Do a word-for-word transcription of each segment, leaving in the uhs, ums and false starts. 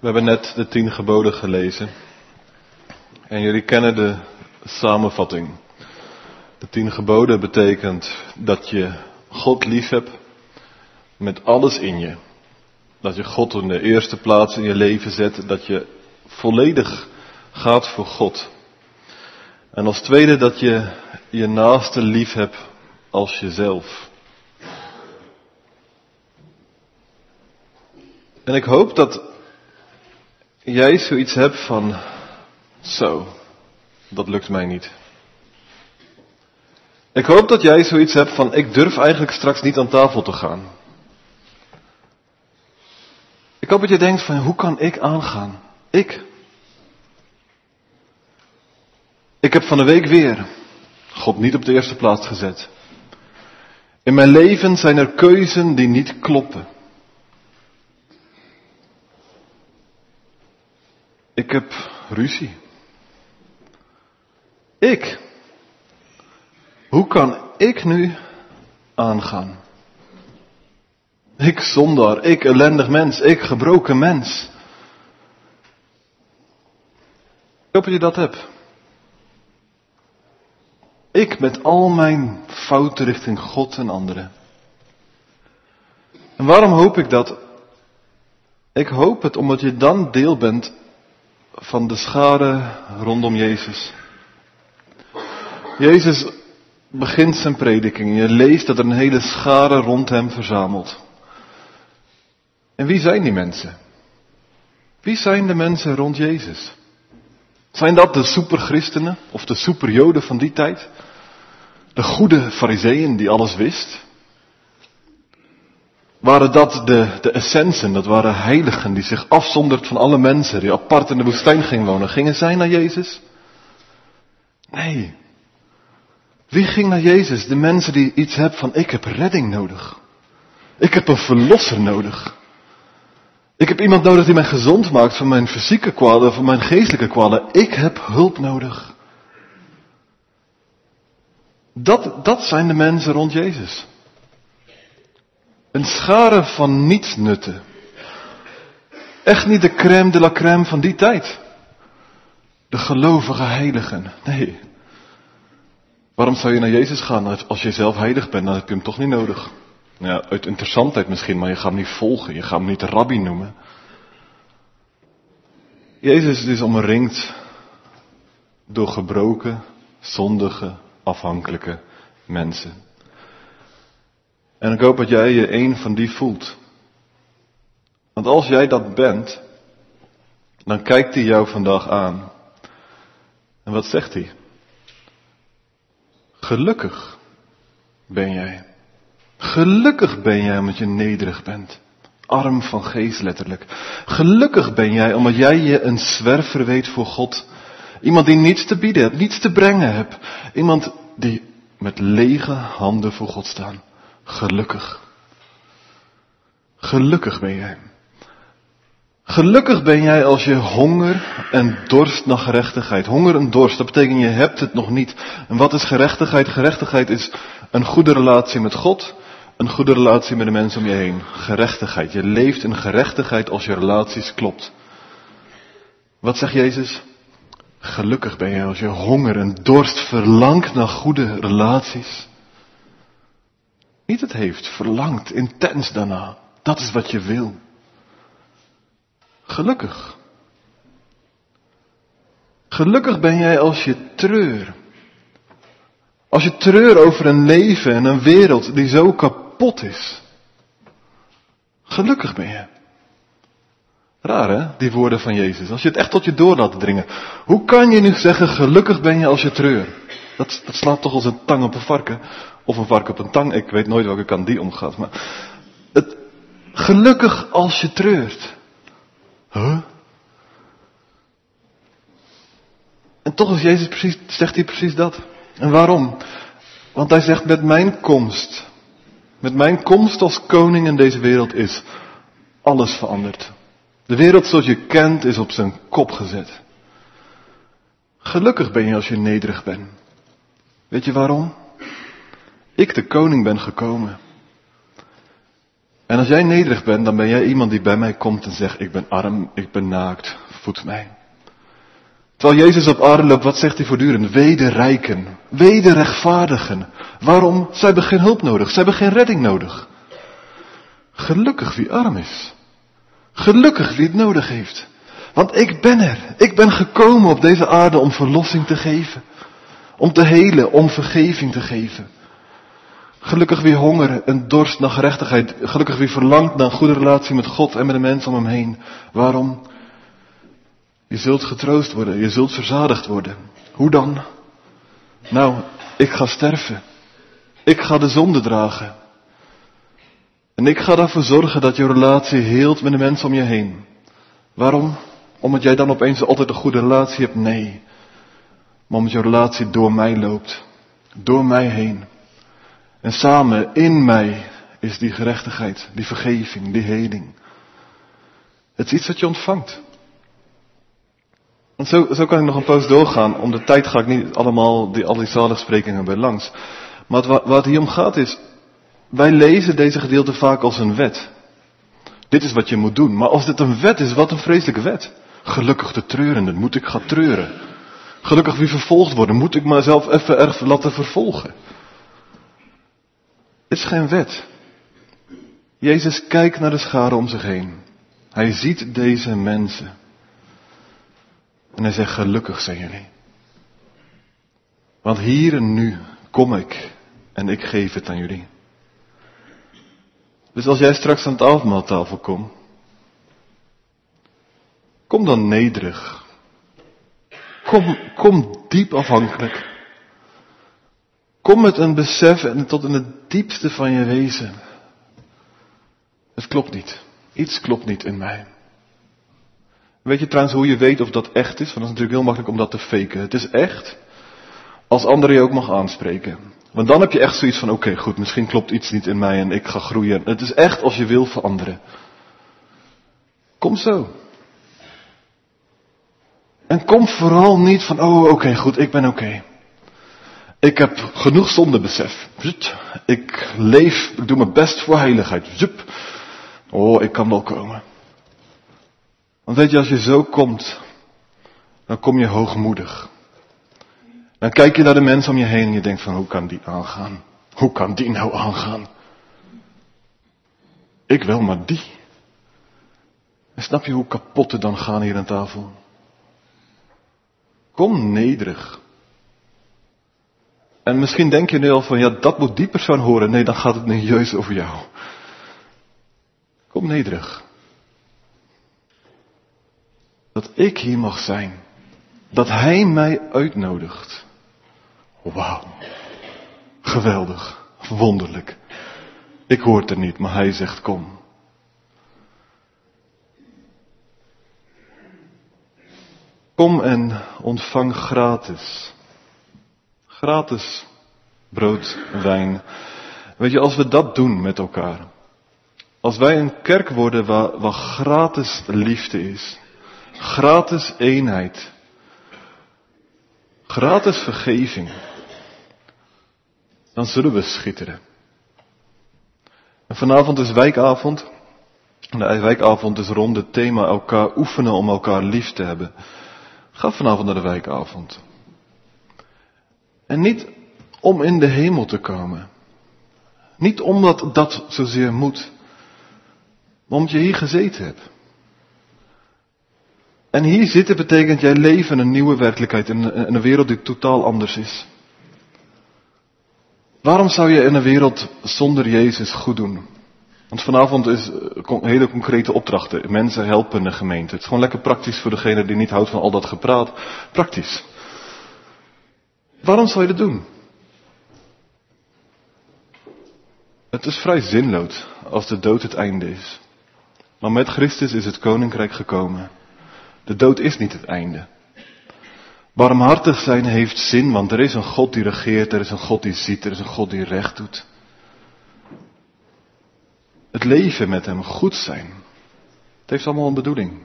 We hebben net de tien geboden gelezen. En jullie kennen de samenvatting. De tien geboden betekent dat je God lief hebt met alles in je. Dat je God in de eerste plaats in je leven zet. Dat je volledig gaat voor God. En als tweede dat je je naaste lief hebt als jezelf. En ik hoop dat jij zoiets hebt van, zo, dat lukt mij niet. Ik hoop dat jij zoiets hebt van, ik durf eigenlijk straks niet aan tafel te gaan. Ik hoop dat je denkt van, hoe kan ik aangaan? Ik. Ik heb van de week weer God niet op de eerste plaats gezet. In mijn leven zijn er keuzen die niet kloppen. Ik heb ruzie. Ik. Hoe kan ik nu aangaan? Ik zondaar, ik ellendig mens, ik gebroken mens. Ik hoop dat je dat hebt. Ik met al mijn fouten richting God en anderen. En waarom hoop ik dat? Ik hoop het omdat je dan deel bent van de schare rondom Jezus. Jezus begint zijn prediking. Je leest dat er een hele schare rond hem verzamelt. En wie zijn die mensen? Wie zijn de mensen rond Jezus? Zijn dat de superchristenen of de superjoden van die tijd? De goede farizeeën die alles wist? Waren dat de, de essensen, dat waren heiligen die zich afzonderd van alle mensen, die apart in de woestijn gingen wonen? Gingen zij naar Jezus? Nee. Wie ging naar Jezus? De mensen die iets hebben van, ik heb redding nodig. Ik heb een verlosser nodig. Ik heb iemand nodig die mij gezond maakt van mijn fysieke kwalen, van mijn geestelijke kwalen. Ik heb hulp nodig. Dat, dat zijn de mensen rond Jezus. Een schare van nietsnutten. Echt niet de crème de la crème van die tijd. De gelovige heiligen. Nee. Waarom zou je naar Jezus gaan als je zelf heilig bent? Dan heb je hem toch niet nodig. Ja, uit interessantheid misschien, maar je gaat hem niet volgen. Je gaat hem niet rabbi noemen. Jezus is omringd door gebroken, zondige, afhankelijke mensen. En ik hoop dat jij je een van die voelt. Want als jij dat bent, dan kijkt hij jou vandaag aan. En wat zegt hij? Gelukkig ben jij. Gelukkig ben jij omdat je nederig bent. Arm van geest letterlijk. Gelukkig ben jij omdat jij je een zwerver weet voor God. Iemand die niets te bieden hebt, niets te brengen hebt. Iemand die met lege handen voor God staan. Gelukkig. Gelukkig ben jij. Gelukkig ben jij als je honger en dorst naar gerechtigheid. Honger en dorst, dat betekent je hebt het nog niet. En wat is gerechtigheid? Gerechtigheid is een goede relatie met God. Een goede relatie met de mensen om je heen. Gerechtigheid. Je leeft in gerechtigheid als je relaties klopt. Wat zegt Jezus? Gelukkig ben jij als je honger en dorst verlangt naar goede relaties. Niet het heeft, verlangt intens daarna. Dat is wat je wil. Gelukkig. Gelukkig ben jij als je treur. Als je treur over een leven en een wereld die zo kapot is. Gelukkig ben je. Raar hè, die woorden van Jezus. Als je het echt tot je door laat dringen. Hoe kan je nu zeggen, gelukkig ben je als je treur? Dat, dat slaat toch als een tang op een varken. Of een varken op een tang. Ik weet nooit welke kant die omgaat. Maar het, gelukkig als je treurt. Huh? En toch is Jezus precies, zegt hij precies dat. En waarom? Want hij zegt, met mijn komst. Met mijn komst als koning in deze wereld is alles veranderd. De wereld zoals je kent is op zijn kop gezet. Gelukkig ben je als je nederig bent. Weet je waarom? Ik de koning ben gekomen. En als jij nederig bent, dan ben jij iemand die bij mij komt en zegt, ik ben arm, ik ben naakt, voed mij. Terwijl Jezus op aarde loopt, wat zegt hij voortdurend? Wee de rijken, wee de rechtvaardigen. Waarom? Zij hebben geen hulp nodig, zij hebben geen redding nodig. Gelukkig wie arm is. Gelukkig wie het nodig heeft. Want ik ben er. Ik ben gekomen op deze aarde om verlossing te geven. Om te helen, om vergeving te geven. Gelukkig wie honger en dorst naar gerechtigheid. Gelukkig wie verlangt naar een goede relatie met God en met de mensen om hem heen. Waarom? Je zult getroost worden, je zult verzadigd worden. Hoe dan? Nou, ik ga sterven. Ik ga de zonde dragen. En ik ga ervoor zorgen dat je relatie heelt met de mensen om je heen. Waarom? Omdat jij dan opeens altijd een goede relatie hebt? Nee. Maar omdat je relatie door mij loopt. Door mij heen. En samen in mij is die gerechtigheid, die vergeving, die heling. Het is iets wat je ontvangt. En zo, zo kan ik nog een poos doorgaan. Om de tijd ga ik niet allemaal die, al die zaligsprekingen bij langs. Maar het, waar het hier om gaat is, wij lezen deze gedeelte vaak als een wet. Dit is wat je moet doen. Maar als dit een wet is, wat een vreselijke wet. Gelukkig de treurenden, moet ik gaan treuren. Gelukkig wie vervolgd worden, moet ik mezelf even erg laten vervolgen. Het is geen wet. Jezus kijkt naar de schare om zich heen. Hij ziet deze mensen. En hij zegt, gelukkig zijn jullie. Want hier en nu kom ik en ik geef het aan jullie. Dus als jij straks aan de avondmaaltafel komt, kom dan nederig. Kom, kom diep afhankelijk. Kom met een besef en tot in het diepste van je wezen. Het klopt niet. Iets klopt niet in mij. Weet je trouwens hoe je weet of dat echt is? Want dat is natuurlijk heel makkelijk om dat te faken. Het is echt als anderen je ook mag aanspreken. Want dan heb je echt zoiets van, oké, okay, goed, misschien klopt iets niet in mij en ik ga groeien. Het is echt als je wil veranderen. Kom zo. En kom vooral niet van, oh, oké, okay, goed, ik ben oké. Okay. Ik heb genoeg zondebesef. Ik leef, ik doe mijn best voor heiligheid. Oh, ik kan wel komen. Want weet je, als je zo komt, dan kom je hoogmoedig. Dan kijk je naar de mensen om je heen en je denkt van, hoe kan die aangaan? Hoe kan die nou aangaan? Ik wil maar die. En snap je hoe kapot het dan gaan hier aan tafel? Kom nederig. En misschien denk je nu al van, ja, dat moet die persoon horen. Nee, dan gaat het niet juist over jou. Kom nederig. Dat ik hier mag zijn. Dat hij mij uitnodigt. Wauw. Geweldig. Wonderlijk. Ik hoor het er niet, maar hij zegt kom. Kom en ontvang gratis. Gratis brood, wijn. Weet je, als we dat doen met elkaar. Als wij een kerk worden waar, waar gratis liefde is. Gratis eenheid. Gratis vergeving. Dan zullen we schitteren. En vanavond is wijkavond. De wijkavond is rond het thema elkaar oefenen om elkaar lief te hebben. Ga vanavond naar de wijkavond. En niet om in de hemel te komen. Niet omdat dat zozeer moet. Maar omdat je hier gezeten hebt. En hier zitten betekent jij leven in een nieuwe werkelijkheid. In een wereld die totaal anders is. Waarom zou je in een wereld zonder Jezus goed doen? Want vanavond is hele concrete opdrachten. Mensen helpen de gemeente. Het is gewoon lekker praktisch voor degene die niet houdt van al dat gepraat. Praktisch. Waarom zou je dat doen? Het is vrij zinloos als de dood het einde is. Maar met Christus is het koninkrijk gekomen. De dood is niet het einde. Barmhartig zijn heeft zin, want er is een God die regeert, er is een God die ziet, er is een God die recht doet. Het leven met hem, goed zijn. Het heeft allemaal een bedoeling.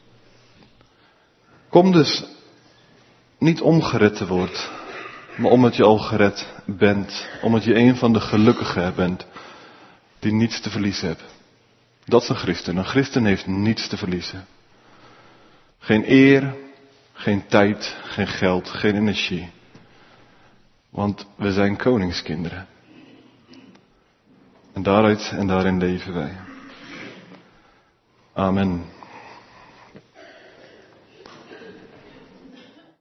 Kom dus niet om gered te worden, maar omdat je al gered bent. Omdat je een van de gelukkigen bent die niets te verliezen hebt. Dat is een christen. Een christen heeft niets te verliezen. Geen eer, geen tijd, geen geld, geen energie. Want we zijn koningskinderen. En daaruit en daarin leven wij. Amen.